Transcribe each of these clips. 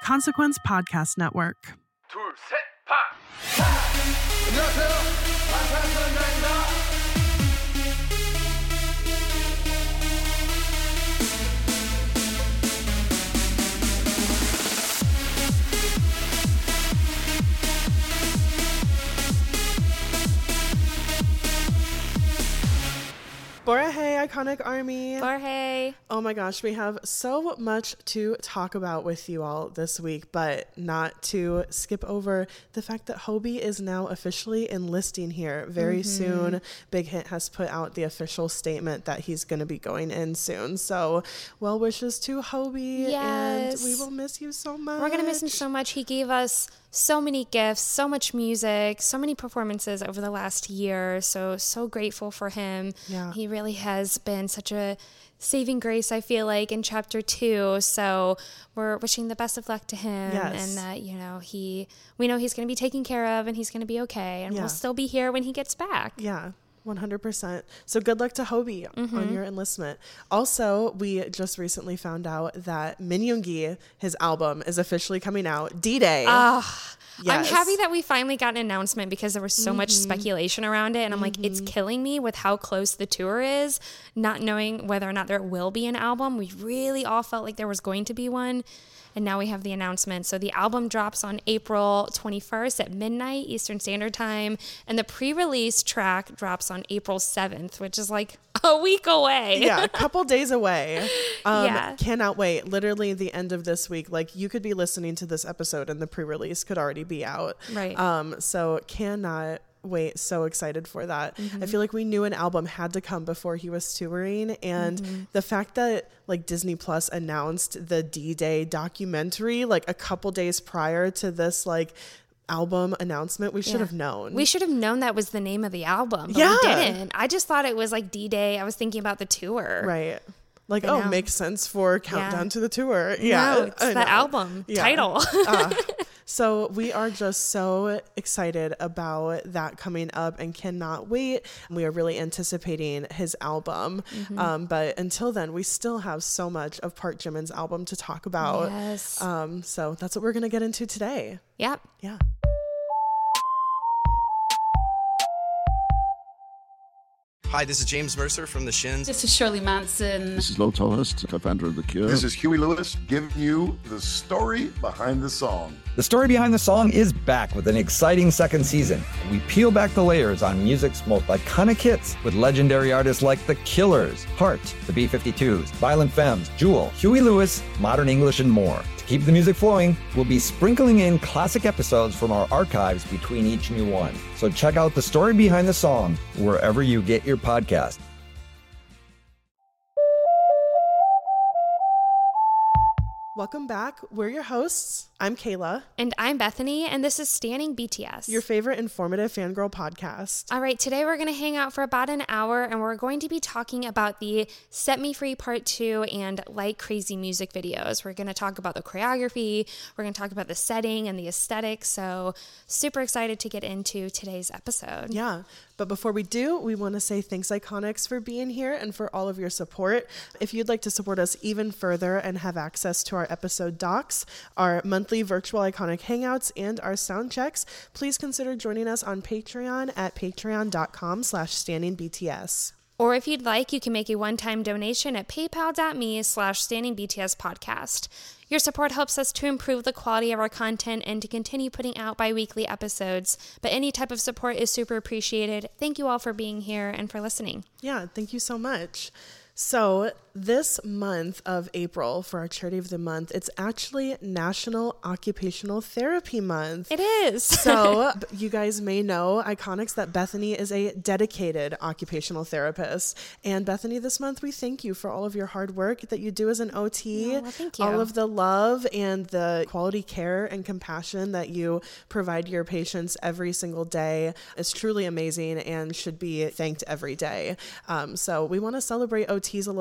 Consequence Podcast Network. 둘, 셋, 파! 안녕하세요. 방탄소년단입니다. Borahey, Iconic Army. Borahey. Oh my gosh, we have so much to talk about with you all this week, but not to skip over the fact that Hobie is now officially enlisting here very soon. Big Hit has put out the official statement that he's going to be going in soon. So well wishes to Hobie. Yes. And we will miss you so much. We're going to miss him so much. He gave us so many gifts, so much music, so many performances over the last year. So grateful for him. Yeah. He really has been such a saving grace, I feel like, in chapter 2. So we're wishing the best of luck to him. Yes. And that, we know he's going to be taken care of and he's going to be okay. And we'll still be here when he gets back. Yeah. 100%. So good luck to Hobie on your enlistment. Also, we just recently found out that Min Yoongi, his album, is officially coming out. D-Day. Yes. I'm Yes. happy that we finally got an announcement because there was so much speculation around it. And I'm like, it's killing me with how close the tour is, not knowing whether or not there will be an album. We really all felt like there was going to be one. And now we have the announcement. So the album drops on April 21st at midnight Eastern Standard Time. And the pre-release track drops on April 7th, which is like a week away. Yeah, a couple days away. Yeah. Cannot wait. Literally the end of this week. Like, you could be listening to this episode and the pre-release could already be out. Right. So cannot wait. So excited for that. I feel like we knew an album had to come before he was touring, and the fact that like Disney Plus announced the D-Day documentary like a couple days prior to this like album announcement, we should have known. We should have known that was the name of the album, but we didn't. I just thought it was like D-Day. I was thinking about the tour. Right. Like, But no. makes sense for Countdown to the Tour. No, it's the album title. So we are just so excited about that coming up and cannot wait. We are really anticipating his album. But until then, we still have so much of Park Jimin's album to talk about. Yes. So that's what we're going to get into today. Yep. Yeah. Hi, this is James Mercer from The Shins. This is Shirley Manson. This is Lo Tallhurst, co-founder of The Cure. This is Huey Lewis giving you the story behind the song. The story behind the song is back with an exciting second season. We peel back the layers on music's most iconic hits with legendary artists like The Killers, Heart, the B-52s, Violent Femmes, Jewel, Huey Lewis, Modern English, and more. To keep the music flowing, we'll be sprinkling in classic episodes from our archives between each new one. So check out the story behind the song wherever you get your podcast. Welcome back. We're your hosts. I'm Kayla, And I'm Bethany, and this is Standing BTS. your favorite informative fangirl podcast. All right, today we're going to hang out for about an hour, and we're going to be talking about the Set Me Free Part 2 and Like Crazy music videos. We're going to talk about the choreography, we're going to talk about the setting and the aesthetics, so super excited to get into today's episode. Yeah. But before we do, we want to say thanks, Iconics, for being here and for all of your support. If you'd like to support us even further and have access to our episode docs, our monthly virtual Iconic Hangouts, and our sound checks, please consider joining us on Patreon at patreon.com/standingbts. Or if you'd like, you can make a one-time donation at paypal.me/standingbtspodcast. Your support helps us to improve the quality of our content and to continue putting out bi-weekly episodes. But any type of support is super appreciated. Thank you all for being here and for listening. Yeah, thank you so much. So this month of April, for our charity of the month, it's actually National Occupational Therapy Month. It is. So you guys may know, Iconics, that Bethany is a dedicated occupational therapist. And Bethany, this month, we thank you for all of your hard work that you do as an OT. Oh, well, thank you. All of the love and the quality care and compassion that you provide your patients every single day is truly amazing and should be thanked every day. So we want to celebrate OTs a little bit this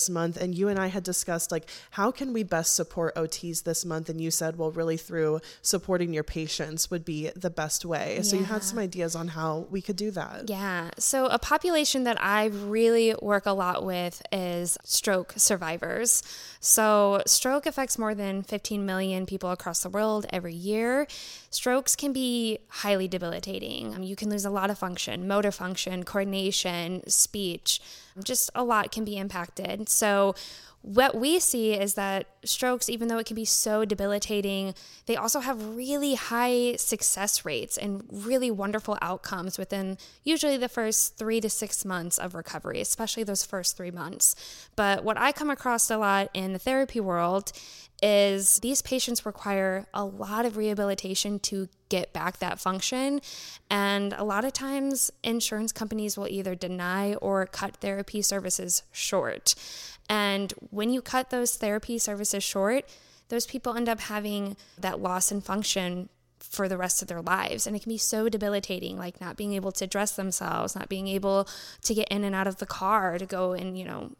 this month, and you and I had discussed like, how can we best support OTs this month? And you said, well, really through supporting your patients would be the best way. So you had some ideas on how we could do that. Yeah. So a population that I really work a lot with is stroke survivors. So stroke affects more than 15 million people across the world every year. Strokes can be highly debilitating. You can lose a lot of function, motor function, coordination, speech, just a lot can be impacted. So what we see is that strokes, even though it can be so debilitating, they also have really high success rates and really wonderful outcomes within usually the first 3 to 6 months of recovery, especially those first 3 months. But what I come across a lot in the therapy world is these patients require a lot of rehabilitation to get back that function. And a lot of times insurance companies will either deny or cut therapy services short. And when you cut those therapy services short, those people end up having that loss in function for the rest of their lives. And it can be so debilitating, like not being able to dress themselves, not being able to get in and out of the car to go and,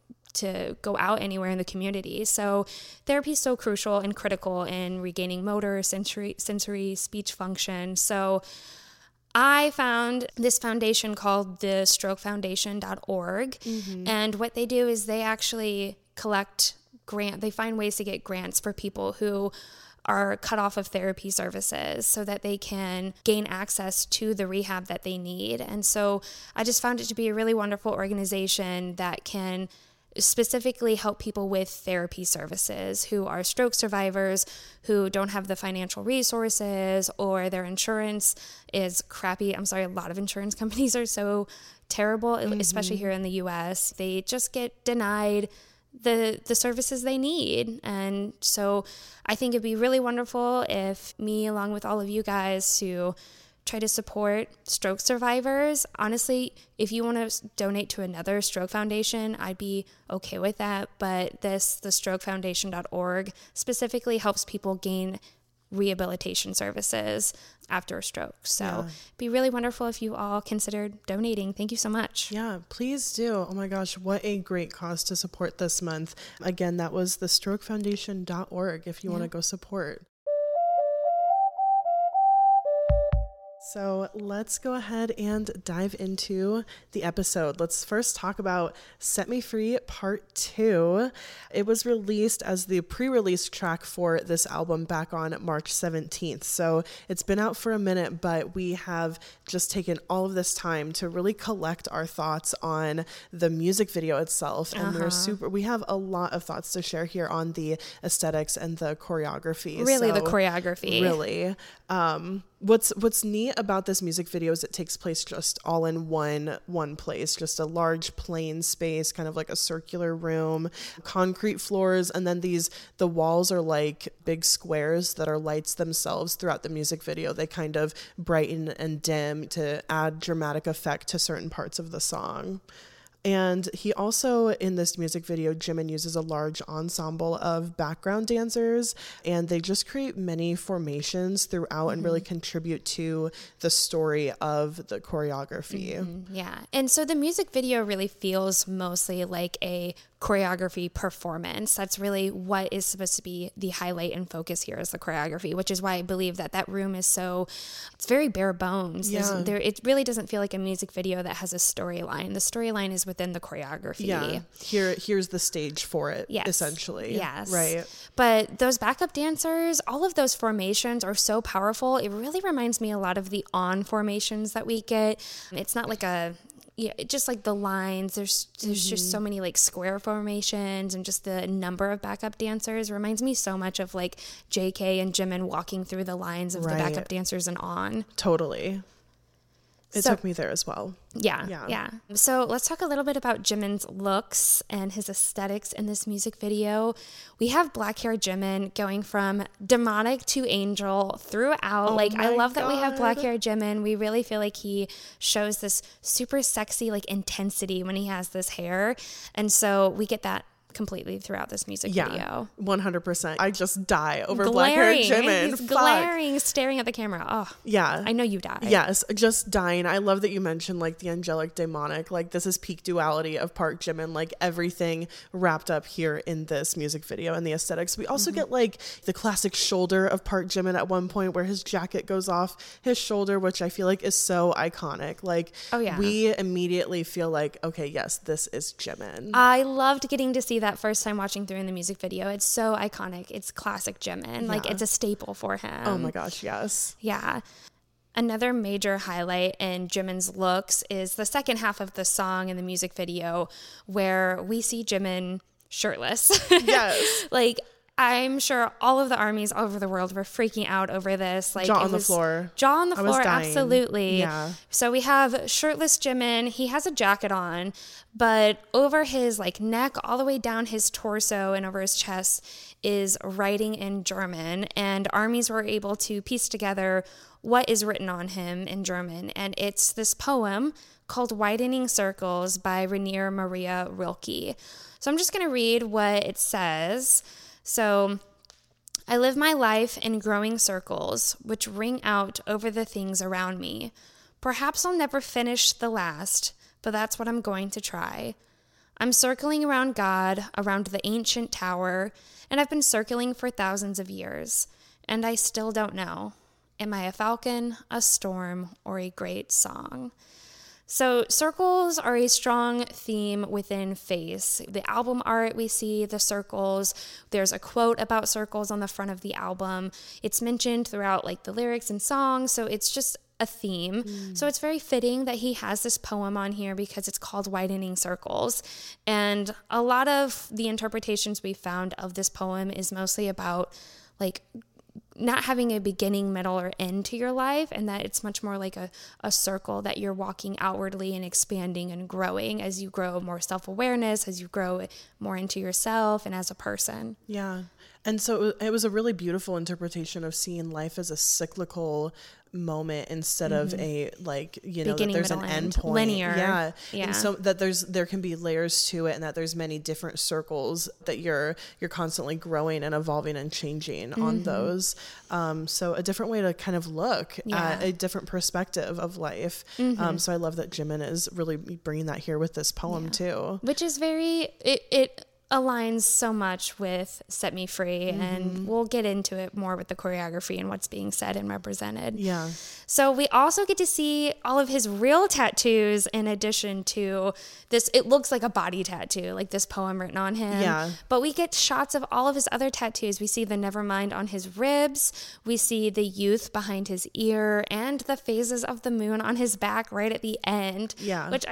to go out anywhere in the community. So therapy is so crucial and critical in regaining motor, sensory, speech function. So I found this foundation called the strokefoundation.org. And what they do is they actually they find ways to get grants for people who are cut off of therapy services so that they can gain access to the rehab that they need. And so I just found it to be a really wonderful organization that can specifically help people with therapy services who are stroke survivors, who don't have the financial resources, or their insurance is crappy. I'm sorry, a lot of insurance companies are so terrible, especially here in the US. They just get denied the services they need. And so I think it'd be really wonderful if me, along with all of you guys, to try to support stroke survivors. Honestly, if you want to donate to another stroke foundation, I'd be okay with that. But the strokefoundation.org specifically helps people gain rehabilitation services after a stroke. So it'd be really wonderful if you all considered donating. Thank you so much. Yeah, please do. Oh my gosh, what a great cause to support this month. Again, that was the strokefoundation.org if you want to go support. So let's go ahead and dive into the episode. Let's first talk about Set Me Free Part 2. It was released as the pre-release track for this album back on March 17th. So it's been out for a minute, but we have just taken all of this time to really collect our thoughts on the music video itself. And we have a lot of thoughts to share here on the aesthetics and the choreography. Really, the choreography. Really. What's neat about this music video is it takes place just all in one place, just a large plain space, kind of like a circular room, concrete floors, and then the walls are like big squares that are lights themselves throughout the music video. They kind of brighten and dim to add dramatic effect to certain parts of the song. And he also, in this music video, Jimin uses a large ensemble of background dancers, and they just create many formations throughout and really contribute to the story of the choreography. Yeah. And so the music video really feels mostly like a choreography performance. That's really what is supposed to be the highlight and focus here, is the choreography, which is why I believe that room is it's very bare bones. Yeah. It really doesn't feel like a music video that has a storyline. The storyline is within the choreography. Yeah. Here's the stage for it, essentially. Yes. Right. But those backup dancers, all of those formations are so powerful. It really reminds me a lot of the on formations that we get. It's not like just like the lines, there's just so many like square formations, and just the number of backup dancers reminds me so much of like JK and Jimin walking through the lines of the backup dancers and on. Totally. It took me there as well. Yeah. So let's talk a little bit about Jimin's looks and his aesthetics in this music video. We have black hair Jimin going from demonic to angel throughout. I love that we have black hair Jimin. We really feel like he shows this super sexy like intensity when he has this hair. And so we get that completely throughout this music video. 100%. I just die over black-haired Jimin. He's glaring, staring at the camera. Oh, yeah. I know you die. Yes, just dying. I love that you mentioned like the angelic demonic. Like this is peak duality of Park Jimin. Like everything wrapped up here in this music video and the aesthetics. We also get like the classic shoulder of Park Jimin at one point where his jacket goes off his shoulder, which I feel like is so iconic. Like we immediately feel like, okay, yes, this is Jimin. I loved getting to see that first time watching through in the music video. It's so iconic. It's classic Jimin. Like it's a staple for him. Oh my gosh, yes. Yeah. Another major highlight in Jimin's looks is the second half of the song in the music video where we see Jimin shirtless. Yes. Like, I'm sure all of the armies all over the world were freaking out over this. Like, jaw on the floor. Jaw on the floor, absolutely. Yeah. So we have shirtless Jimin. He has a jacket on, but over his like neck, all the way down his torso and over his chest is writing in German. And armies were able to piece together what is written on him in German. And it's this poem called Widening Circles by Rainer Maria Rilke. So I'm just going to read what it says. So, I live my life in growing circles, which ring out over the things around me. Perhaps I'll never finish the last, but that's what I'm going to try. I'm circling around God, around the ancient tower, and I've been circling for thousands of years, and I still don't know. Am I a falcon, a storm, or a great song? So circles are a strong theme within Face. The album art, we see the circles. There's a quote about circles on the front of the album. It's mentioned throughout like the lyrics and songs, so it's just a theme. So it's very fitting that he has this poem on here because it's called Widening Circles. And a lot of the interpretations we found of this poem is mostly about like not having a beginning, middle, or end to your life, and that it's much more like a circle that you're walking outwardly and expanding and growing as you grow more self-awareness, as you grow more into yourself and as a person. Yeah. And so it was a really beautiful interpretation of seeing life as a cyclical moment instead of a like, you know, beginning, that there's middle, an end end. point. Linear. Yeah. Yeah. And so that there can be layers to it, and that there's many different circles that you're constantly growing and evolving and changing on those. So a different way to kind of look at a different perspective of life. So I love that Jimin is really bringing that here with this poem too. Which is very, it aligns so much with Set Me Free, and we'll get into it more with the choreography and what's being said and represented. Yeah. So we also get to see all of his real tattoos in addition to this. It looks like a body tattoo, like this poem written on him. Yeah. But we get shots of all of his other tattoos. We see the Nevermind on his ribs. We see the youth behind his ear and the phases of the moon on his back right at the end. Yeah. Which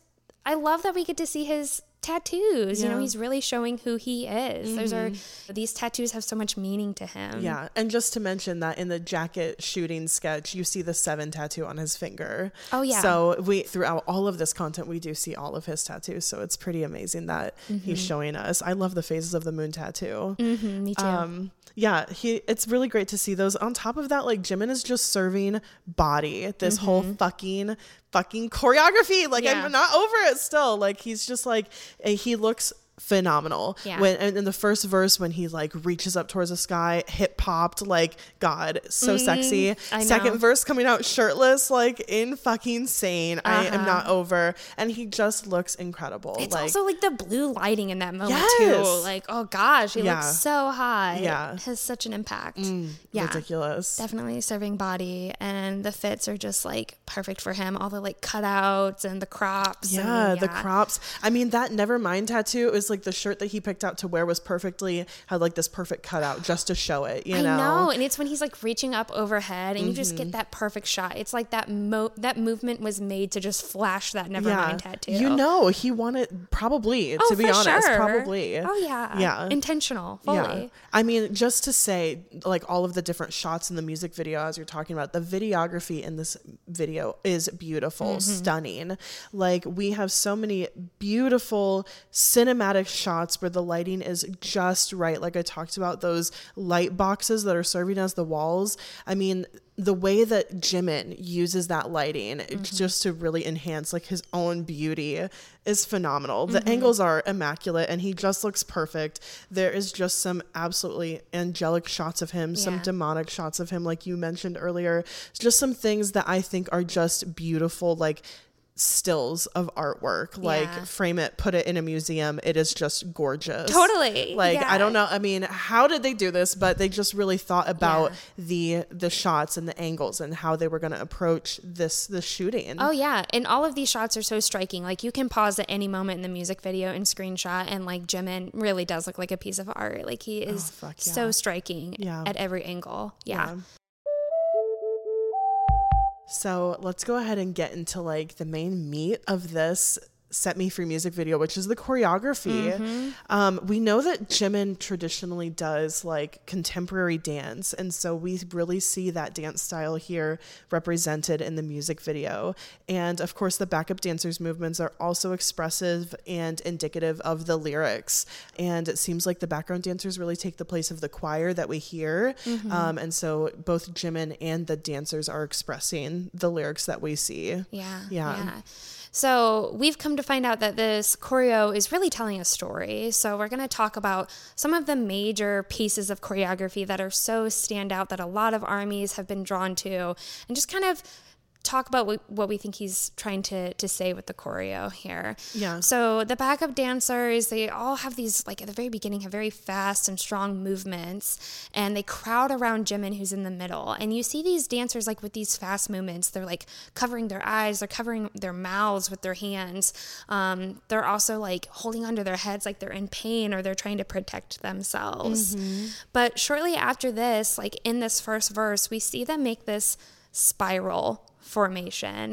I love that we get to see his tattoos. You know, he's really showing who he is. These tattoos have so much meaning to him. Yeah. And just to mention that in the jacket shooting sketch, you see the 7 tattoo on his finger. Oh yeah. So throughout all of this content, we do see all of his tattoos. So it's pretty amazing that he's showing us. I love the phases of the moon tattoo. Me too. Yeah, it's really great to see those. On top of that, like Jimin is just serving body this whole fucking choreography. Like I'm not over it still. Like he's just like, he looks phenomenal. Yeah. And in the first verse, when he like reaches up towards the sky, hip popped, like God, so sexy. I know. Second verse coming out shirtless, like in fucking insane. I am not over. And he just looks incredible. It's like, also like the blue lighting in that moment too. Yes. Like, oh gosh, he Yeah. looks so hot. Yeah. It has such an impact. ridiculous. Definitely serving body, and the fits are just like perfect for him. All the like cutouts and the crops. Yeah, and, the crops. I mean, that Nevermind tattoo is like the shirt that he picked out to wear was had like this perfect cutout just to show it, you know? I know. And it's when he's like reaching up overhead and you just get that perfect shot. It's like that movement was made to just flash that Nevermind tattoo. You know, he wanted probably, to be for honest, sure. probably. Oh yeah. Yeah. Intentional, fully. Yeah. I mean, just to say, like all of the different shots in the music video, as you're talking about, the videography in this video is beautiful, stunning. Like we have so many beautiful cinematic dramatic shots where the lighting is just right. Like I talked about, those light boxes that are serving as the walls. I mean, the way that Jimin uses that lighting just to really enhance like his own beauty is phenomenal. The angles are immaculate and he just looks perfect. There is just some absolutely angelic shots of him, some demonic shots of him, like you mentioned earlier. Just some things that I think are just beautiful, like stills of artwork. Like frame it, put it in a museum. It is just gorgeous. Totally. Like I don't know, I mean, how did they do this? But they just really thought about the shots and the angles and how they were going to approach this shooting. Oh yeah, and all of these shots are so striking. Like you can pause at any moment in the music video and screenshot, and like Jimin really does look like a piece of art. Like he is so striking at every angle. Yeah. So let's go ahead and get into like the main meat of this Set Me Free music video, which is the choreography. We know that Jimin traditionally does like contemporary dance, and so we really see that dance style here represented in the music video. And of course the backup dancers' movements are also expressive and indicative of the lyrics, and it seems like the background dancers really take the place of the choir that we hear. And so both Jimin and the dancers are expressing the lyrics that we see. Yeah. So we've come to find out that this choreo is really telling a story. So we're going to talk about some of the major pieces of choreography that are so standout that a lot of armies have been drawn to, and just kind of talk about what we think he's trying to say with the choreo here. Yeah. So the backup dancers, they all have these, like at the very beginning, have very fast and strong movements, and they crowd around Jimin, who's in the middle. And you see these dancers like with these fast movements, they're like covering their eyes, they're covering their mouths with their hands. They're also like holding onto their heads like they're in pain or they're trying to protect themselves. But shortly after this, like in this first verse, we see them make this spiral formation,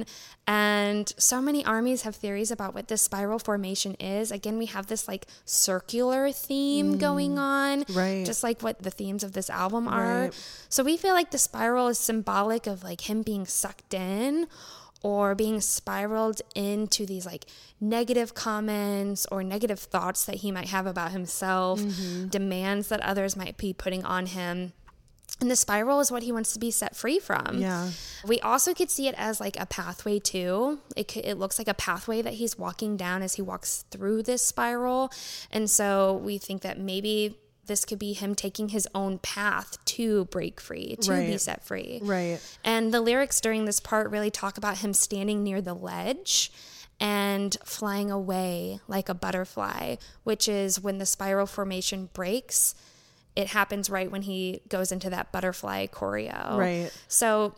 and so many armies have theories about what this spiral formation is. Again, we have this like circular theme going on, just like what the themes of this album are. So we feel like the spiral is symbolic of like him being sucked in or being spiraled into these like negative comments or negative thoughts that he might have about himself, demands that others might be putting on him. And the spiral is what he wants to be set free from. Yeah. We also could see it as like a pathway too. It looks like a pathway that he's walking down as he walks through this spiral. And so we think that maybe this could be him taking his own path to break free, to be set free. Right. And the lyrics during this part really talk about him standing near the ledge and flying away like a butterfly, which is when the spiral formation breaks. It happens right when he goes into that butterfly choreo. Right. So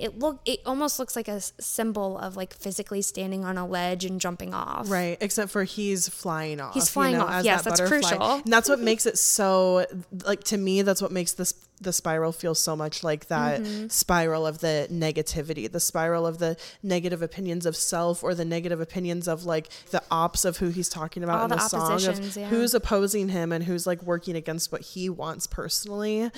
it almost looks like a symbol of like physically standing on a ledge and jumping off. Right. Except for he's flying off. He's flying off. As Yes, that that's butterfly. crucial. And that's what makes it so, like, to me, that's what makes the spiral feels so much like that spiral of the negativity, the spiral of the negative opinions of self, or the negative opinions of like the ops of who he's talking about in the song, of who's opposing him and who's like working against what he wants personally.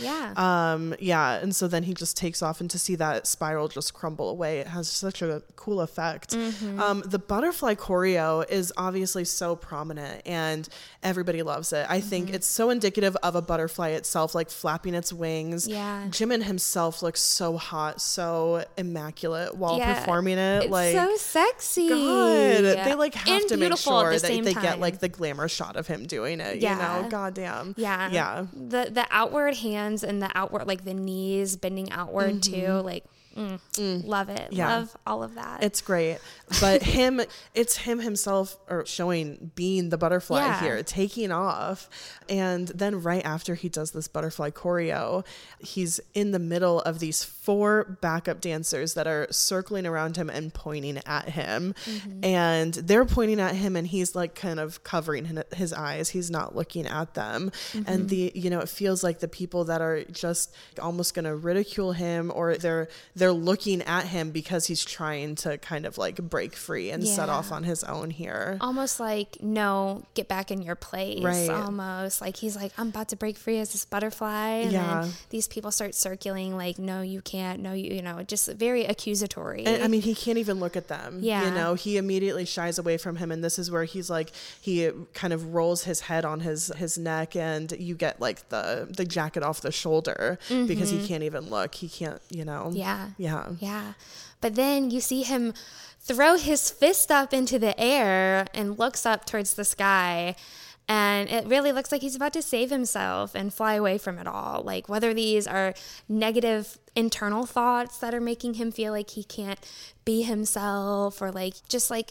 And so then he just takes off, and to see that spiral just crumble away, it has such a cool effect. The butterfly choreo is obviously so prominent and everybody loves it. I think it's so indicative of a butterfly itself, like flapping its wings. Jimin himself looks so hot, so immaculate while performing it. It's like so sexy. God, they like have and to make sure that they time. get like the glamour shot of him doing it. You know, goddamn. Yeah. The outward hands and the outward, like the knees bending outward too, like. Love it. Love all of that. It's great. But it's him himself, or showing, being the butterfly here, taking off. And then right after he does this butterfly choreo, he's in the middle of these 4 backup dancers that are circling around him and pointing at him. And they're pointing at him, and he's like kind of covering his eyes. He's not looking at them. And it feels like the people that are just almost going to ridicule him, or they're they're looking at him because he's trying to kind of like break free and set Yeah. off on his own here. Almost like, no, get back in your place. Right. Almost like he's like, I'm about to break free as this butterfly. And Yeah. then these people start circling like, no, you can't. No, you know, just very accusatory. And I mean, he can't even look at them. Yeah. You know, he immediately shies away from him. And this is where he's like, he kind of rolls his head on his neck, and you get like the jacket off the shoulder because he can't even look. He can't, you know. Yeah. Yeah. Yeah. But then you see him throw his fist up into the air and looks up towards the sky. And it really looks like he's about to save himself and fly away from it all. Like, whether these are negative internal thoughts that are making him feel like he can't be himself, or like, just like,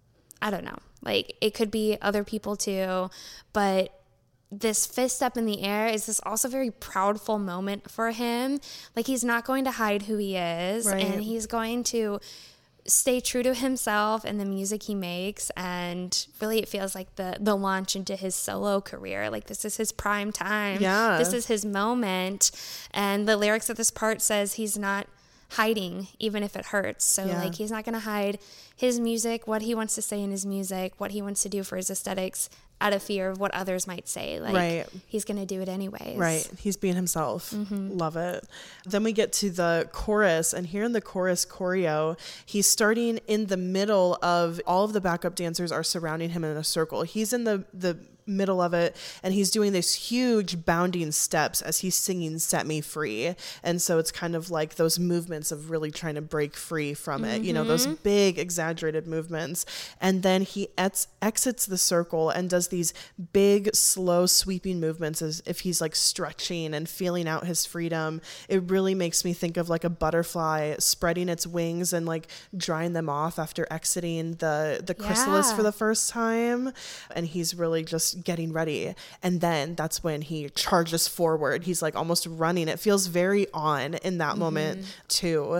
I don't know. Like, it could be other people too. But this fist up in the air is this also very proudful moment for him. Like, he's not going to hide who he is, Right. and he's going to stay true to himself and the music he makes. And really, it feels like the launch into his solo career. Like, this is his prime time. Yeah. This is his moment. And the lyrics of this part says he's not hiding, even if it hurts. So Yeah. like, he's not going to hide his music, what he wants to say in his music, what he wants to do for his aesthetics, out of fear of what others might say. Like, Right. he's going to do it anyways. Right. He's being himself. Mm-hmm. Love it. Then we get to the chorus, and here in the chorus choreo, he's starting in the middle of all of the backup dancers are surrounding him in a circle. He's in the middle of it, and he's doing this huge bounding steps as he's singing Set Me Free. And so it's kind of like those movements of really trying to break free from it, you know, those big exaggerated movements. And then he exits the circle and does these big, slow, sweeping movements as if he's like stretching and feeling out his freedom. It really makes me think of like a butterfly spreading its wings and like drying them off after exiting the chrysalis Yeah. for the first time. And he's really just getting ready. And then that's when he charges forward. He's like almost running. It feels very on in that moment too.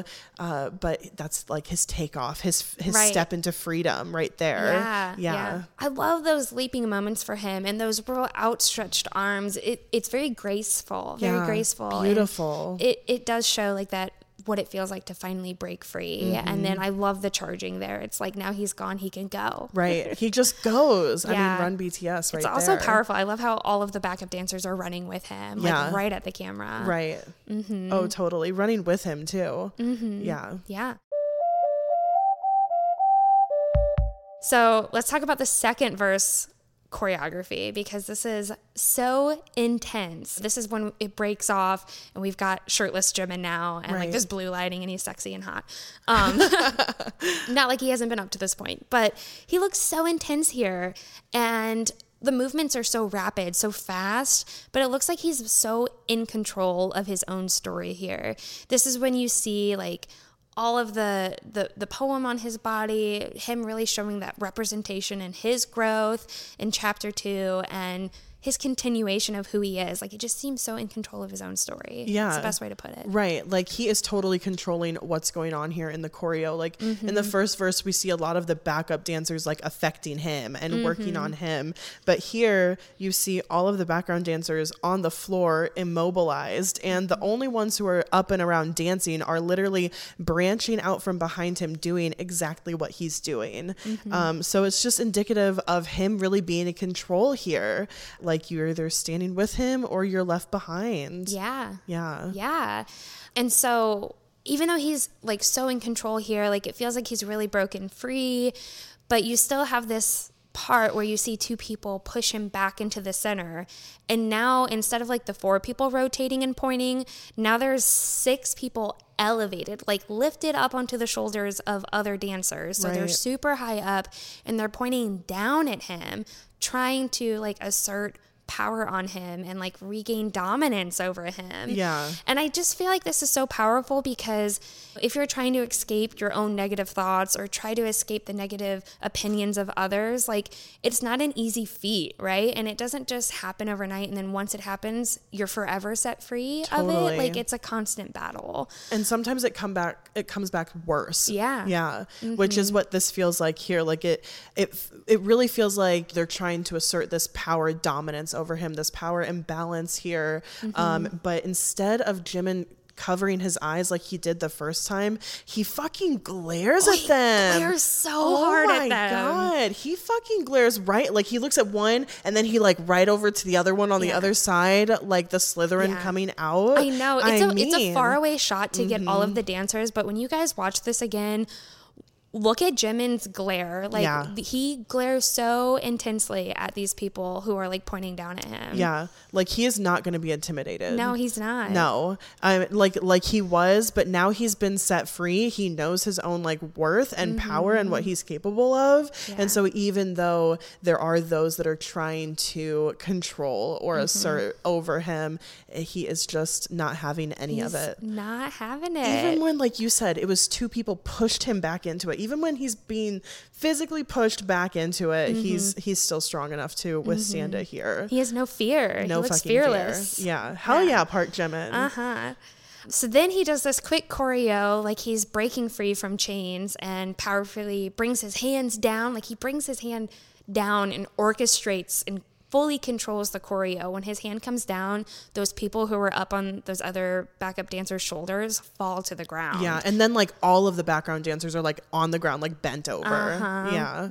But that's like his takeoff, his Right. step into freedom right there. Yeah. I love those leaping moments for him, and those real outstretched arms. It's very graceful, very Yeah. graceful. and Beautiful. It does show like that, what it feels like to finally break free. And then I love the charging there. It's like, now he's gone, he can go. Right. He just goes. I Yeah. mean, run BTS right It's also there. powerful. I love how all of the backup dancers are running with him, Yeah. like right at the camera. Right. Oh, totally. Running with him too. Yeah. Yeah. So let's talk about the second verse choreography, because this is so intense. This is when it breaks off and we've got shirtless Jimin now, and Right. like this blue lighting, and he's sexy and hot. Not like he hasn't been up to this point, but he looks so intense here, and the movements are so rapid, so fast, but it looks like he's so in control of his own story here. This is when you see like all of the poem on his body, him really showing that representation in his growth in chapter 2, and his continuation of who he is. Like, it just seems so in control of his own story. Yeah. That's the best way to put it. Right. Like, he is totally controlling what's going on here in the choreo. Like, in the first verse, we see a lot of the backup dancers like affecting him and working on him. But here you see all of the background dancers on the floor immobilized, and the only ones who are up and around dancing are literally branching out from behind him, doing exactly what he's doing. So it's just indicative of him really being in control here. Like, you're either standing with him or you're left behind. Yeah. Yeah. Yeah. And so even though he's like so in control here, like it feels like he's really broken free, but you still have this part where you see two people push him back into the center. And now instead of like the 4 people rotating and pointing, now there's 6 people elevated, like lifted up onto the shoulders of other dancers. So they're Right. super high up and they're pointing down at him, trying to like assert power on him and like regain dominance over him. Yeah. And I just feel like this is so powerful, because if you're trying to escape your own negative thoughts or try to escape the negative opinions of others, like it's not an easy feat, right? And it doesn't just happen overnight, and then once it happens, you're forever set free of Totally. it. Like, it's a constant battle. And sometimes it comes back worse. Yeah. Yeah. Which is what this feels like here. Like it really feels like they're trying to assert this power dominance over him, this power imbalance here. But instead of Jimin covering his eyes like he did the first time, he fucking glares at them. He glares so hard at them. Oh my God. He fucking glares right. Like he looks at one and then he like right over to the other one on the other side, like the Slytherin coming out. I know. It's a faraway shot to get all of the dancers, but when you guys watch this again, look at Jimin's glare. Like he glares so intensely at these people who are like pointing down at him. Yeah. Like he is not going to be intimidated. No, he's not. No. Like he was, but now he's been set free. He knows his own like worth and power and what he's capable of. Yeah. And so even though there are those that are trying to control or assert over him, he is just not having any of it. Not having it. Even when, like you said, it was two people pushed him back into it. Even when he's being physically pushed back into it, he's still strong enough to withstand it here. He has no fear. No he looks fucking fearless. fear. Yeah. Hell yeah, Park Jimin. So then he does this quick choreo, like he's breaking free from chains and powerfully brings his hands down. Like he brings his hand down and orchestrates and fully controls the choreo. When his hand comes down, those people who were up on those other backup dancers' shoulders fall to the ground. Yeah, and then like all of the background dancers are like on the ground, like bent over.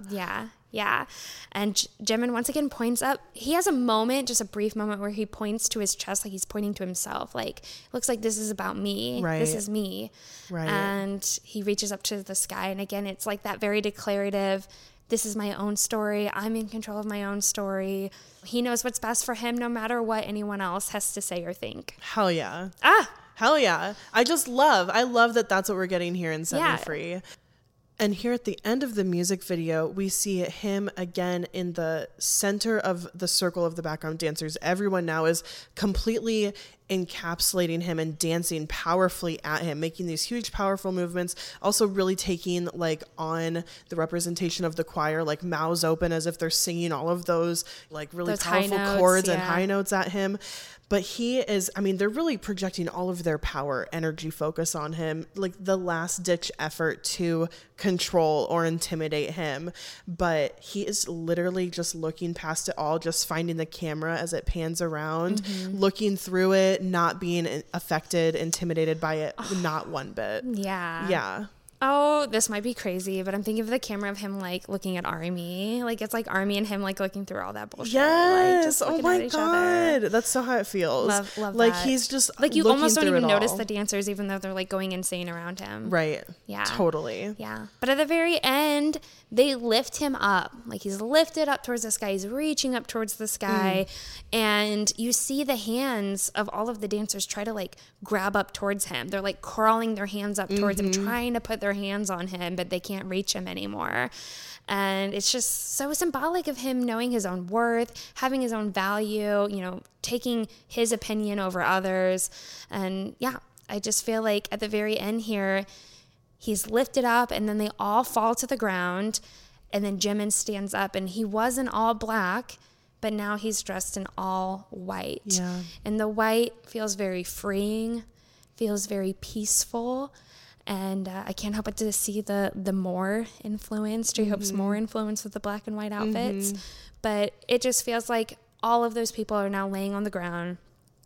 Yeah. And Jimin once again points up. He has a moment, just a brief moment, where he points to his chest like he's pointing to himself. Like, looks like this is about me. Right. This is me. Right. And he reaches up to the sky. And again, it's like that very declarative, this is my own story. I'm in control of my own story. He knows what's best for him no matter what anyone else has to say or think. Hell yeah. Hell yeah. I love that that's what we're getting here in Set Me Free. And here at the end of the music video, we see him again in the center of the circle of the background dancers. Everyone now is completely encapsulating him and dancing powerfully at him, making these huge, powerful movements. Also really taking like on the representation of the choir, like mouths open as if they're singing all of those like really those powerful chords and high notes at him. But he is, I mean, they're really projecting all of their power, energy, focus on him, like the last ditch effort to control or intimidate him. But he is literally just looking past it all, just finding the camera as it pans around, looking through it, not being affected, intimidated by it, not one bit. Yeah. Oh, this might be crazy, but I'm thinking of the camera of him like looking at Army. Like it's like Army and him like looking through all that bullshit. Yes. Like, just oh my God. That's so how it feels. Love like that. He's just like you almost don't even notice the dancers, even though they're like going insane around him. Right. Yeah. Totally. Yeah. But at the very end, they lift him up. Like he's lifted up towards the sky. He's reaching up towards the sky. And you see the hands of all of the dancers try to like grab up towards him. They're like crawling their hands up towards him, trying to put their hands on him, but they can't reach him anymore. And it's just so symbolic of him knowing his own worth, having his own value, you know, taking his opinion over others. And yeah, I just feel like at the very end here, he's lifted up and then they all fall to the ground. And then Jimin stands up and he was in all black, but now he's dressed in all white. Yeah. And the white feels very freeing, feels very peaceful. And I can't help but to see the more influence, J-Hope's more influence with the black and white outfits. But it just feels like all of those people are now laying on the ground,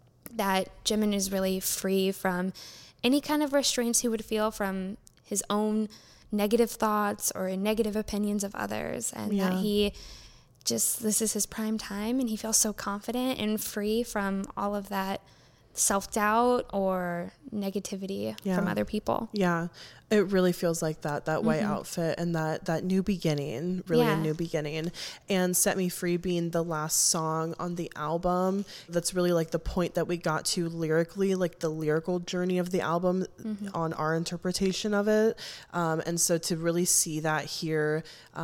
that Jimin is really free from any kind of restraints he would feel from his own negative thoughts or negative opinions of others. And that he just, this is his prime time and he feels so confident and free from all of that self-doubt or negativity from other people. Yeah, it really feels like that white outfit and that new beginning, really a new beginning. And Set Me Free being the last song on the album, that's really like the point that we got to lyrically, like the lyrical journey of the album on our interpretation of it. And so to really see that here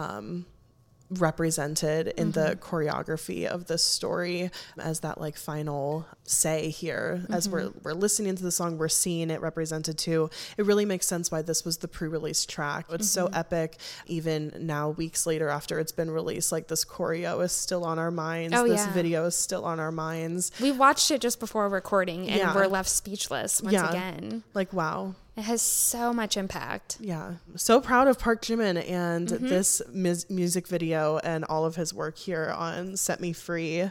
represented in the choreography of this story as that like final say here, as we're listening to the song, we're seeing it represented too. It really makes sense why this was the pre-release track. It's so epic. Even now, weeks later after it's been released, like this choreo is still on our minds. This video is still on our minds. We watched it just before recording and we're left speechless once again. Like, wow. It has so much impact. Yeah. So proud of Park Jimin and this music video and all of his work here on Set Me Free.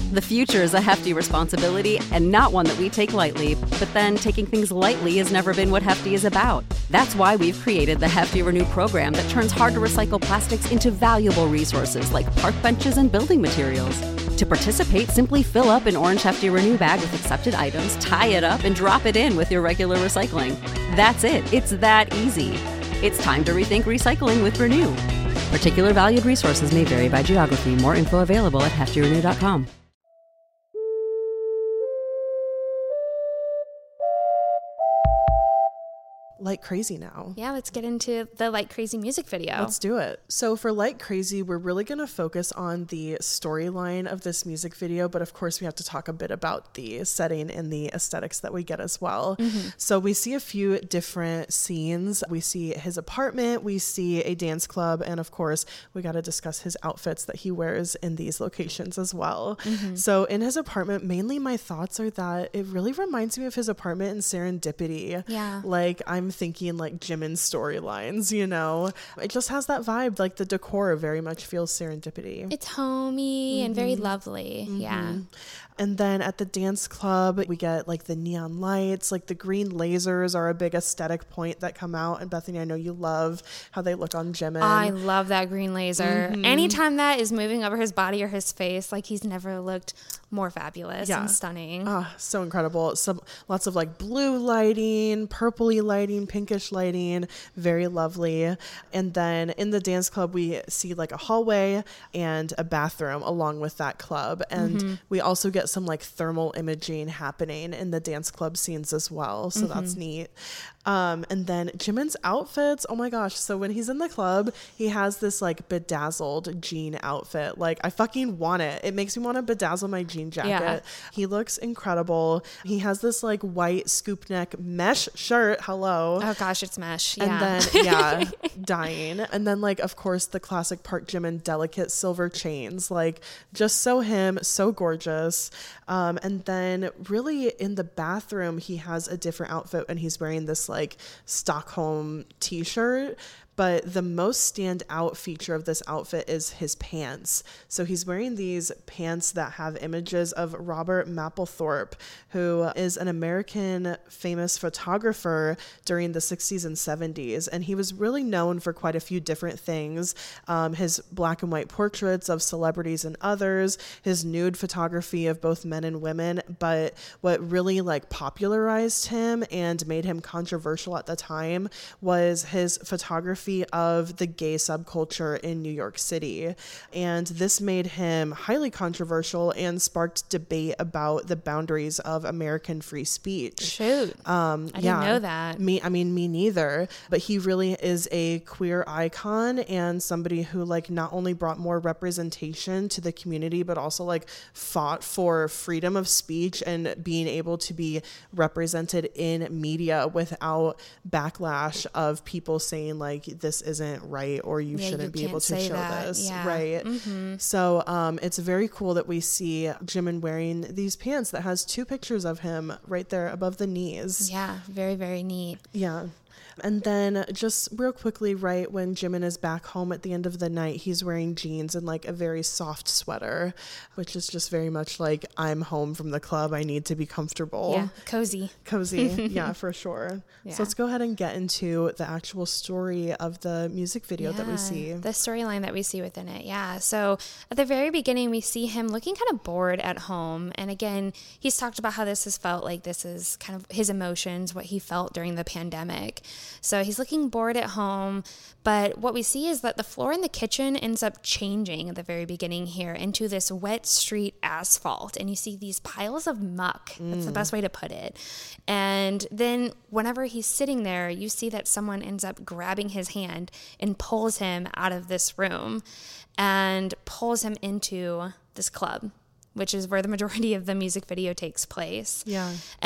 The future is a hefty responsibility and not one that we take lightly, but then taking things lightly has never been what Hefty is about. That's why we've created the Hefty Renew program that turns hard-to-recycle plastics into valuable resources like park benches and building materials. To participate, simply fill up an orange Hefty Renew bag with accepted items, tie it up, and drop it in with your regular recycling. That's it. It's that easy. It's time to rethink recycling with Renew. Particular valued resources may vary by geography. More info available at heftyrenew.com. Like Crazy now. Yeah, let's get into the Like Crazy music video. Let's do it. So for Like Crazy, we're really going to focus on the storyline of this music video, but of course we have to talk a bit about the setting and the aesthetics that we get as well. So we see a few different scenes. We see his apartment, we see a dance club, and of course we got to discuss his outfits that he wears in these locations as well. So in his apartment, mainly my thoughts are that it really reminds me of his apartment in Serendipity. Yeah. Like I'm thinking like Jimin's storylines, you know, it just has that vibe. Like the decor very much feels Serendipity. It's homey and very lovely. Yeah. And then at the dance club, we get like the neon lights, like the green lasers are a big aesthetic point that come out. And Bethany, I know you love how they look on Jimin. I love that green laser. Anytime that is moving over his body or his face, like he's never looked more fabulous and stunning. So incredible. Lots of like blue lighting, purpley lighting, pinkish lighting, very lovely. And then in the dance club, we see like a hallway and a bathroom along with that club. And we also get some like thermal imaging happening in the dance club scenes as well. So that's neat. And then Jimin's outfits, oh my gosh. So when he's in the club, he has this like bedazzled jean outfit. Like I fucking want it. It makes me want to bedazzle my jean jacket. Yeah. He looks incredible. He has this like white scoop neck mesh shirt. Hello. Oh gosh, it's mesh. And then, dying. And then like, of course, the classic Park Jimin delicate silver chains, like just so him, so gorgeous. And then really in the bathroom, he has a different outfit and he's wearing this like Stockholm t-shirt. But the most standout feature of this outfit is his pants. So he's wearing these pants that have images of Robert Mapplethorpe, who is an American famous photographer during the 60s and 70s. And he was really known for quite a few different things. His black and white portraits of celebrities and others, his nude photography of both men and women. But what really like popularized him and made him controversial at the time was his photography of the gay subculture in New York City. And this made him highly controversial and sparked debate about the boundaries of American free speech. Shoot. I didn't know that. Me neither. But he really is a queer icon and somebody who like not only brought more representation to the community, but also like fought for freedom of speech and being able to be represented in media without backlash of people saying like, this isn't right or you shouldn't be able to show this. Right. So it's very cool that we see Jimin wearing these pants that has two pictures of him right there above the knees. Yeah, very, very neat. Yeah. And then just real quickly, right when Jimin is back home at the end of the night, he's wearing jeans and like a very soft sweater, which is just very much like, I'm home from the club. I need to be comfortable. Yeah, cozy. Yeah, for sure. Yeah. So let's go ahead and get into the actual story of the music video that we see. The storyline that we see within it. Yeah. So at the very beginning, we see him looking kind of bored at home. And again, he's talked about how this has felt like this is kind of his emotions, what he felt during the pandemic. So he's looking bored at home, but what we see is that the floor in the kitchen ends up changing at the very beginning here into this wet street asphalt, and you see these piles of muck. That's the best way to put it. And then whenever he's sitting there, you see that someone ends up grabbing his hand and pulls him out of this room and pulls him into this club, which is where the majority of the music video takes place. Yeah. And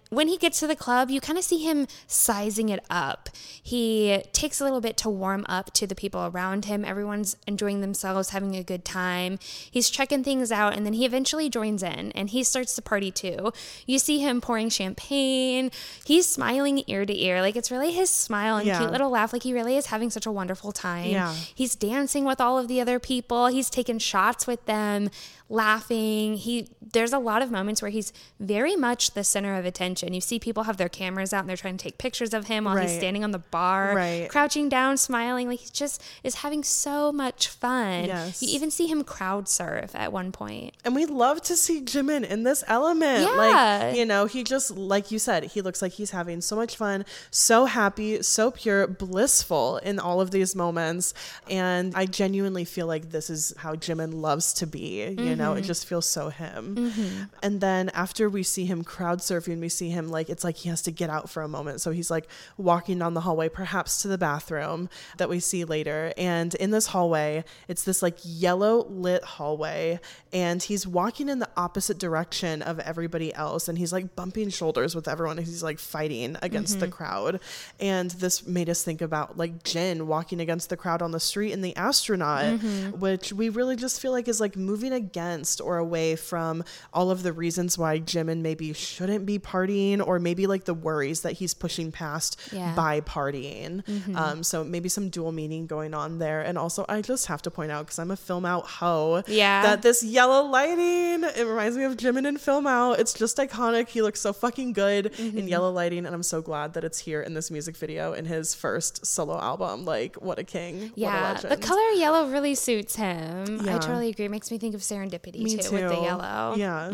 when he gets to the club, you kind of see him sizing it up. He takes a little bit to warm up to the people around him. Everyone's enjoying themselves, having a good time. He's checking things out, and then he eventually joins in, and he starts to party too. You see him pouring champagne. He's smiling ear to ear. Like, it's really his smile and cute little laugh. Like, he really is having such a wonderful time. Yeah. He's dancing with all of the other people. He's taking shots with them, laughing. There's a lot of moments where he's very much the center of attention. You see people have their cameras out and they're trying to take pictures of him while he's standing on the bar, crouching down, smiling. Like, he just is having so much fun. Yes. You even see him crowd surf at one point. And we love to see Jimin in this element. Yeah. Like, you know, he just, like you said, he looks like he's having so much fun, so happy, so pure, blissful in all of these moments. And I genuinely feel like this is how Jimin loves to be. You know, it just feels so him. And then after we see him crowd surfing, we see him like, it's like he has to get out for a moment. So he's like walking down the hallway, perhaps to the bathroom that we see later. And in this hallway, it's this like yellow lit hallway, and he's walking in the opposite direction of everybody else. And he's like bumping shoulders with everyone. He's like fighting against the crowd. And this made us think about like Jin walking against the crowd on the street in The Astronaut, which we really just feel like is like moving against or away from all of the reasons why Jimin maybe shouldn't be partying, or maybe like the worries that he's pushing past by partying. So maybe some dual meaning going on there. And also, I just have to point out, because I'm a Film Out hoe, that this yellow lighting, it reminds me of Jimin in Film Out. It's just iconic. He looks so fucking good in yellow lighting, and I'm so glad that it's here in this music video in his first solo album. Like, what a king. What a legend. The color yellow really suits him. I totally agree. It makes me think of Serendipity too with the yellow.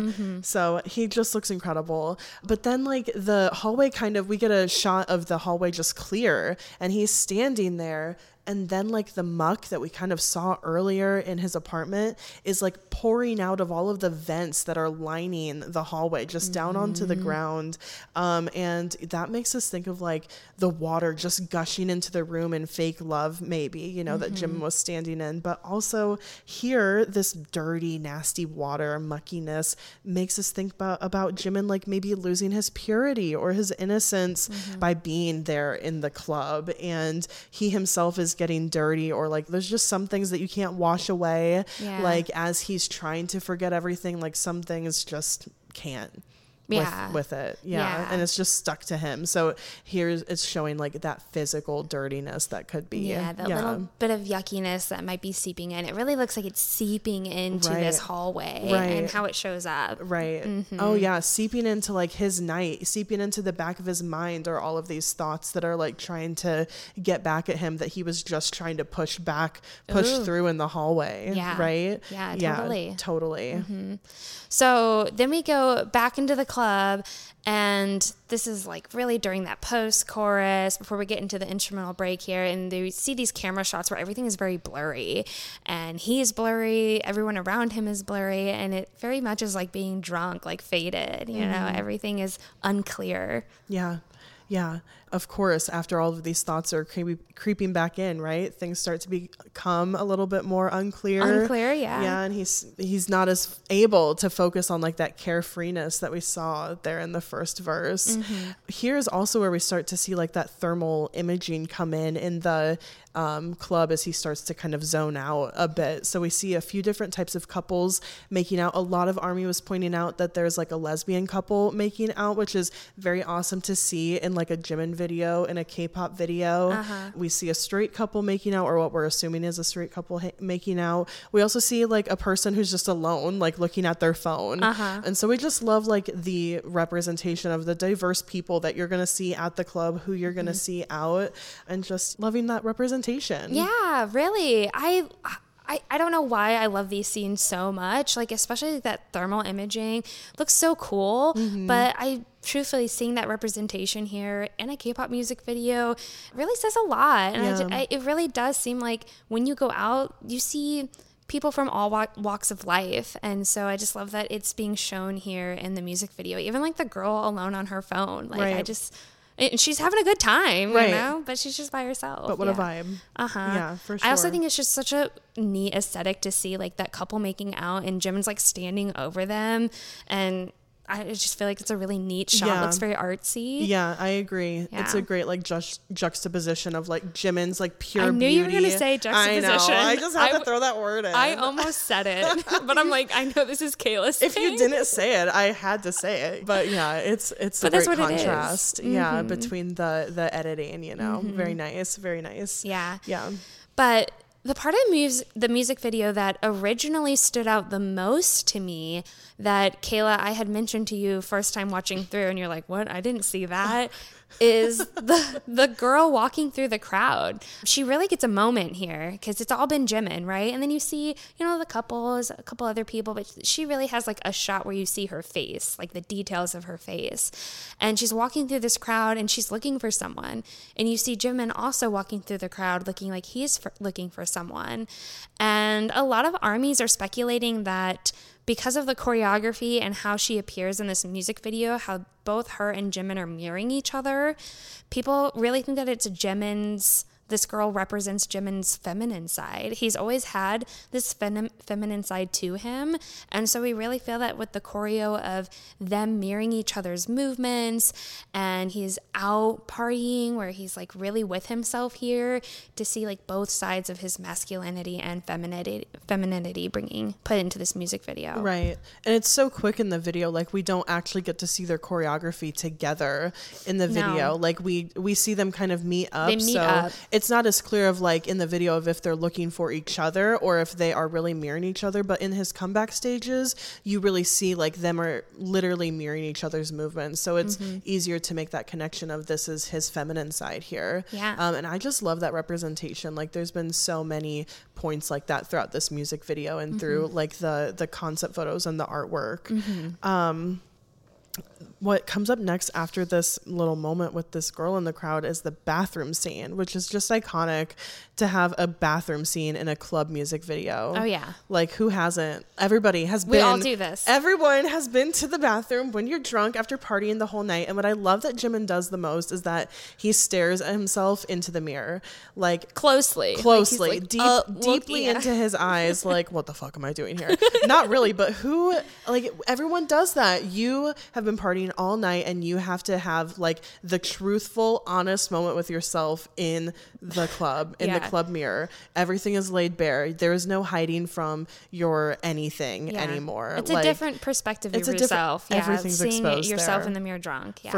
So he just looks incredible. But then like the hallway we get a shot of the hallway just clear, and he's standing there. And then like the muck that we kind of saw earlier in his apartment is like pouring out of all of the vents that are lining the hallway just down onto the ground. And that makes us think of like the water just gushing into the room in Fake Love, maybe, you know, that Jimin was standing in. But also here, this dirty, nasty water, muckiness makes us think about Jimin like maybe losing his purity or his innocence by being there in the club. And he himself is getting dirty, or like there's just some things that you can't wash away. Like as he's trying to forget everything, like some things just can't with it. And it's just stuck to him. So here's it's showing like that physical dirtiness that could be that little bit of yuckiness that might be seeping in. It really looks like it's seeping into this hallway and how it shows up. Oh yeah, seeping into like his night, seeping into the back of his mind are all of these thoughts that are like trying to get back at him that he was just trying to push through in the hallway. Totally. So then we go back into the club, and this is like really during that post-chorus before we get into the instrumental break here, and we see these camera shots where everything is very blurry, and he's blurry, everyone around him is blurry, and it very much is like being drunk, like faded, you know, everything is unclear. Yeah, of course, after all of these thoughts are creeping back in, right? Things start to become a little bit more unclear. Yeah, and he's not as able to focus on like that carefreeness that we saw there in the first verse. Here's also where we start to see like that thermal imaging come in the club as he starts to kind of zone out a bit. So we see a few different types of couples making out. A lot of ARMY was pointing out that there's like a lesbian couple making out, which is very awesome to see in like a Jimin video, in a K-pop video. We see a straight couple making out, or what we're assuming is a straight couple making out. We also see like a person who's just alone, like looking at their phone. And so we just love like the representation of the diverse people that you're going to see at the club, who you're going to see out, and just loving that representation. Yeah, really. I don't know why I love these scenes so much, like especially that thermal imaging looks so cool, but I truthfully seeing that representation here in a K-pop music video really says a lot. And it really does seem like when you go out, you see people from all walks of life. And so I just love that it's being shown here in the music video, even like the girl alone on her phone. Like she's having a good time, you know, but she's just by herself. But what a vibe. Yeah, for sure. I also think it's just such a neat aesthetic to see like that couple making out, and Jimin's like standing over them, and I just feel like it's a really neat shot. Yeah. It looks very artsy. Yeah, I agree. Yeah. It's a great like juxtaposition of like Jimin's like pure I knew beauty. you were gonna say juxtaposition. I know. I just had to throw that word in. I almost said it, but I'm like, I know this is Kayla's if thing. you didn't say it, I had to say it. But yeah, it's a great contrast. Yeah, between the editing, you know. Very nice. Very nice. Yeah. Yeah. But the part of the music video that originally stood out the most to me, that Kayla, I had mentioned to you first time watching through, and you're like, what? I didn't see that. Is the girl walking through the crowd. She really gets a moment here because it's all been Jimin, right? And then you see, you know, the couples, a couple other people, but she really has like a shot where you see her face, like the details of her face. And she's walking through this crowd and she's looking for someone. And you see Jimin also walking through the crowd looking like he's looking for someone. And a lot of ARMYs are speculating that because of the choreography and how she appears in this music video, how both her and Jimin are mirroring each other, people really think that it's this girl represents Jimin's feminine side. He's always had this feminine side to him. And so we really feel that with the choreo of them mirroring each other's movements, and he's out partying where he's like really with himself here, to see like both sides of his masculinity and femininity put into this music video. Right. And it's so quick in the video. Like we don't actually get to see their choreography together in the video. No. Like we see them kind of meet up. They meet up. It's not as clear of like in the video of if they're looking for each other or if they are really mirroring each other. But in his comeback stages, you really see like them are literally mirroring each other's movements. So it's easier to make that connection of this is his feminine side here. Yeah. And I just love that representation. Like there's been so many points like that throughout this music video and through like the concept photos and the artwork. What comes up next after this little moment with this girl in the crowd is the bathroom scene, which is just iconic to have a bathroom scene in a club music video. Oh, yeah. Like, who hasn't? Everybody has been. We all do this. Everyone has been to the bathroom when you're drunk after partying the whole night. And what I love that Jimin does the most is that he stares at himself into the mirror. Like, Closely, like, deeply into his eyes. Like, what the fuck am I doing here? Not really, but everyone does that. You have been partying all night and you have to have like the truthful, honest moment with yourself in the club, in the club mirror. Everything is laid bare. There is no hiding from your anything anymore. It's a different perspective of yourself. Everything's seeing exposed yourself there. in the mirror drunk. Yeah. For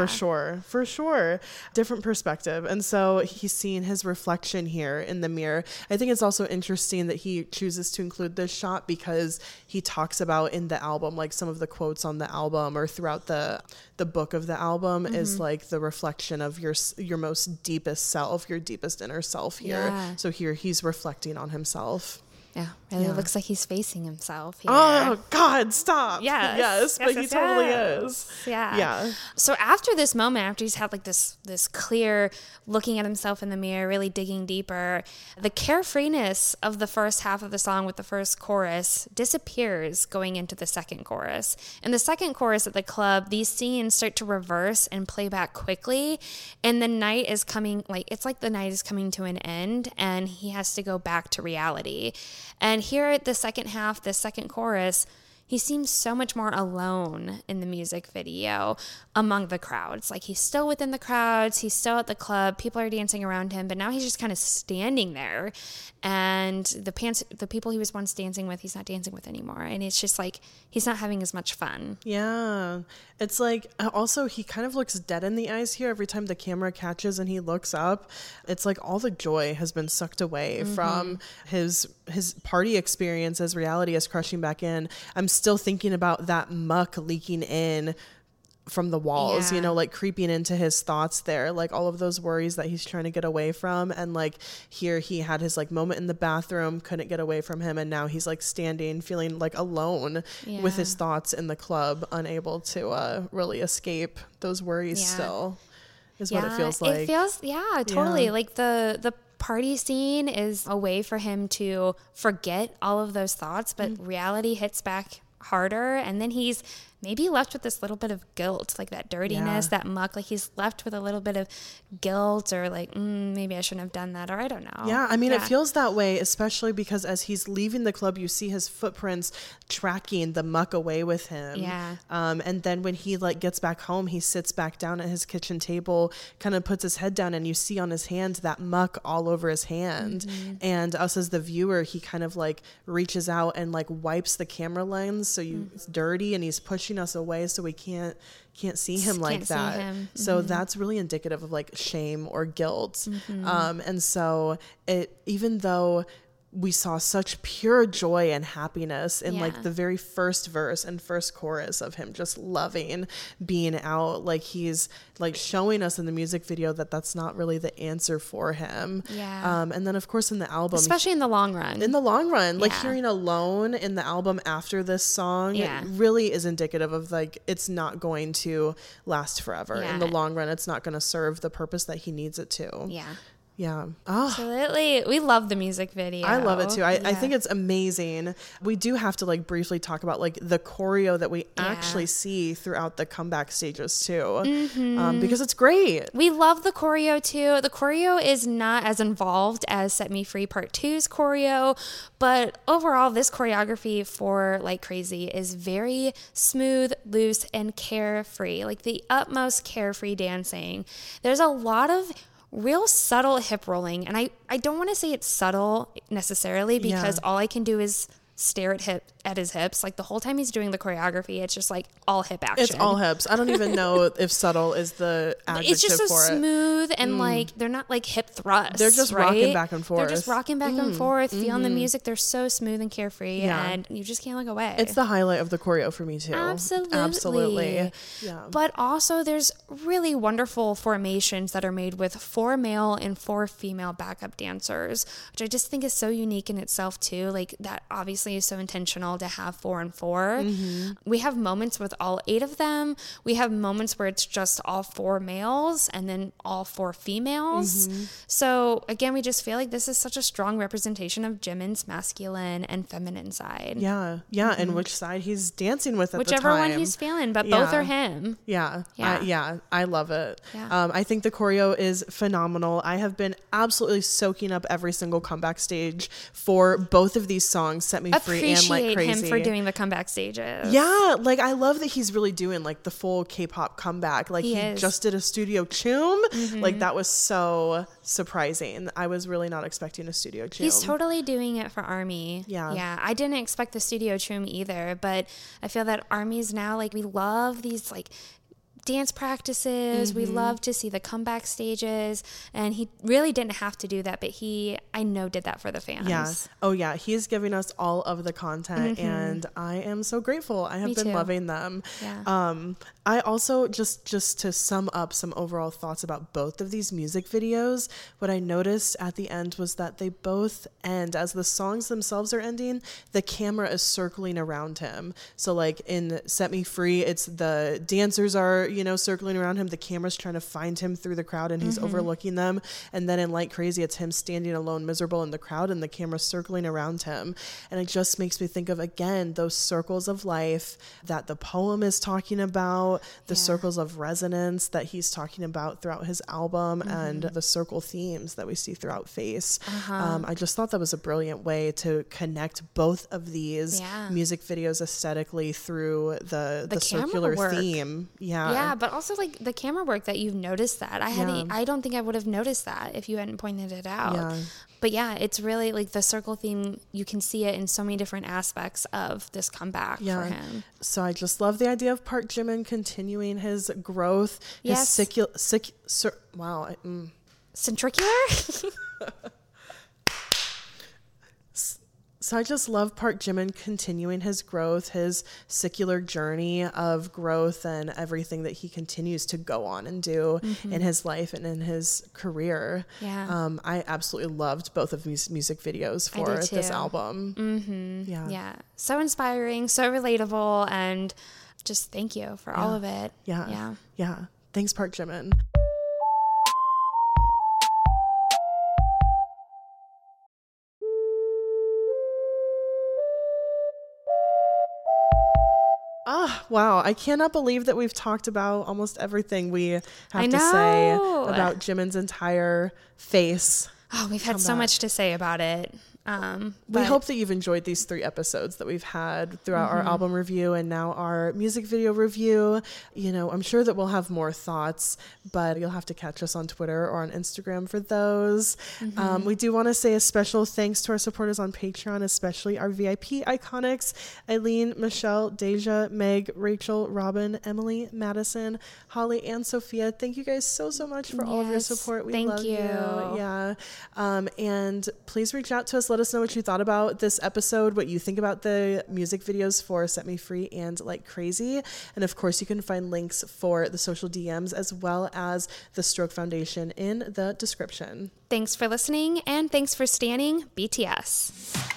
sure. Different perspective. And so he's seeing his reflection here in the mirror. I think it's also interesting that he chooses to include this shot because he talks about in the album, like some of the quotes on the album or throughout the book of the album is like the reflection of your most deepest self, your deepest inner self here. Yeah. So here he's reflecting on himself. Yeah, really looks like he's facing himself here. Oh, God, stop. Yes, but he totally is. Yeah. So after this moment, after he's had like this clear looking at himself in the mirror, really digging deeper, the carefreeness of the first half of the song with the first chorus disappears going into the second chorus. In the second chorus at the club, these scenes start to reverse and play back quickly, and the night is coming, it's like the night is coming to an end, and he has to go back to reality. And here at the second half, the second chorus, he seems so much more alone in the music video among the crowds. Like he's still within the crowds, he's still at the club, people are dancing around him, but now he's just kind of standing there. And the people he was once dancing with, he's not dancing with anymore. And it's just like, he's not having as much fun. Yeah. It's like, also he kind of looks dead in the eyes here every time the camera catches and he looks up. It's like all the joy has been sucked away from his party experience as reality is crushing back in. I'm still thinking about that muck leaking in from the walls, like creeping into his thoughts there, like all of those worries that he's trying to get away from. And like here he had his like moment in the bathroom, couldn't get away from him, and now he's like standing feeling like alone with his thoughts in the club, unable to really escape those worries still is what it feels like. It feels totally like the party scene is a way for him to forget all of those thoughts, but reality hits back harder, and then he's maybe left with this little bit of guilt, like that dirtiness, that muck. Like he's left with a little bit of guilt, or like, maybe I shouldn't have done that, or I don't know. Yeah, I mean, it feels that way, especially because as he's leaving the club, you see his footprints tracking the muck away with him. Yeah. And then when he like gets back home, he sits back down at his kitchen table, kind of puts his head down, and you see on his hand that muck all over his hand. And us as the viewer, he kind of like reaches out and like wipes the camera lens, so it's dirty, and he's pushing us away so we can't see him like that. So that's really indicative of like shame or guilt. And so even though we saw such pure joy and happiness in like the very first verse and first chorus of him just loving being out, like he's like showing us in the music video that that's not really the answer for him. And then of course in the album, especially in the long run, like hearing Alone in the album after this song, it really is indicative of like it's not going to last forever. In the long run, it's not going to serve the purpose that he needs it to. Yeah. Oh. Absolutely. We love the music video. I love it too. I think it's amazing. We do have to like briefly talk about like the choreo that we actually see throughout the comeback stages too, because it's great. We love the choreo too. The choreo is not as involved as Set Me Free Part 2's choreo, but overall this choreography for Like Crazy is very smooth, loose, and carefree, like the utmost carefree dancing. There's a lot of real subtle hip rolling, and I don't want to say it's subtle necessarily, because all I can do is stare at his hips. Like the whole time he's doing the choreography, it's just like all hip action. It's all hips. I don't even know if subtle is the adjective it's just for it. Smooth and like they're not like hip thrusts. They're just rocking back and forth. They're just rocking back and forth, feeling the music. They're so smooth and carefree, and you just can't look away. It's the highlight of the choreo for me too. Absolutely. Yeah. But also there's really wonderful formations that are made with 4 male and 4 female backup dancers, which I just think is so unique in itself too. Like that obviously is so intentional to have 4 and 4. We have moments with all 8 of them. We have moments where it's just all 4 males and then all 4 females. So again, we just feel like this is such a strong representation of Jimin's masculine and feminine side. And which side he's dancing with at whichever the time. one he's feeling, but both are him. I love it. I think the choreo is phenomenal. I have been absolutely soaking up every single comeback stage for both of these songs, Set Me Free and Like Crazy. Him for doing the comeback stages. Yeah, like I love that he's really doing like the full K-pop comeback. Like he just did a studio choom. Like that was so surprising. I was really not expecting a studio choom. He's totally doing it for ARMY. Yeah. I didn't expect the studio choom either, but I feel that ARMY's now like we love these like dance practices. We love to see the comeback stages, and he really didn't have to do that, but I know did that for the fans. He's giving us all of the content, and I am so grateful. I have been loving them. I also just to sum up some overall thoughts about both of these music videos, what I noticed at the end was that they both end as the songs themselves are ending, the camera is circling around him. So like in Set Me Free, it's the dancers are circling around him, the camera's trying to find him through the crowd and he's overlooking them. And then in Like Crazy, it's him standing alone, miserable in the crowd, and the camera's circling around him. And it just makes me think of, again, those circles of life that the poem is talking about, the circles of resonance that he's talking about throughout his album, and the circle themes that we see throughout Face. I just thought that was a brilliant way to connect both of these music videos aesthetically through the circular theme. Yeah, but also like the camera work that you've noticed that. I don't think I would have noticed that if you hadn't pointed it out. But yeah, it's really like the circle theme. You can see it in so many different aspects of this comeback for him. So I just love the idea of Park Jimin continuing his growth. His Centricular? So I just love Park Jimin continuing his growth, his secular journey of growth, and everything that he continues to go on and do in his life and in his career. I absolutely loved both of these music videos for this album. Yeah. So inspiring, so relatable, and just thank you for all of it. Yeah. Thanks, Park Jimin. Wow, I cannot believe that we've talked about almost everything we have to say about Jimin's entire face. Oh, we've had so much to say about it. We hope that you've enjoyed these 3 episodes that we've had throughout our album review and now our music video review. You know, I'm sure that we'll have more thoughts, but you'll have to catch us on Twitter or on Instagram for those. We do want to say a special thanks to our supporters on Patreon, especially our VIP iconics, Eileen, Michelle, Deja, Meg, Rachel, Robin, Emily, Madison, Holly, and Sophia. Thank you guys so much for all of your support. We love you. Yeah. And please reach out to us. Let us know what you thought about this episode, what you think about the music videos for Set Me Free and Like Crazy. And of course, you can find links for the social DMs as well as the Stroke Foundation in the description. Thanks for listening, and thanks for standing BTS.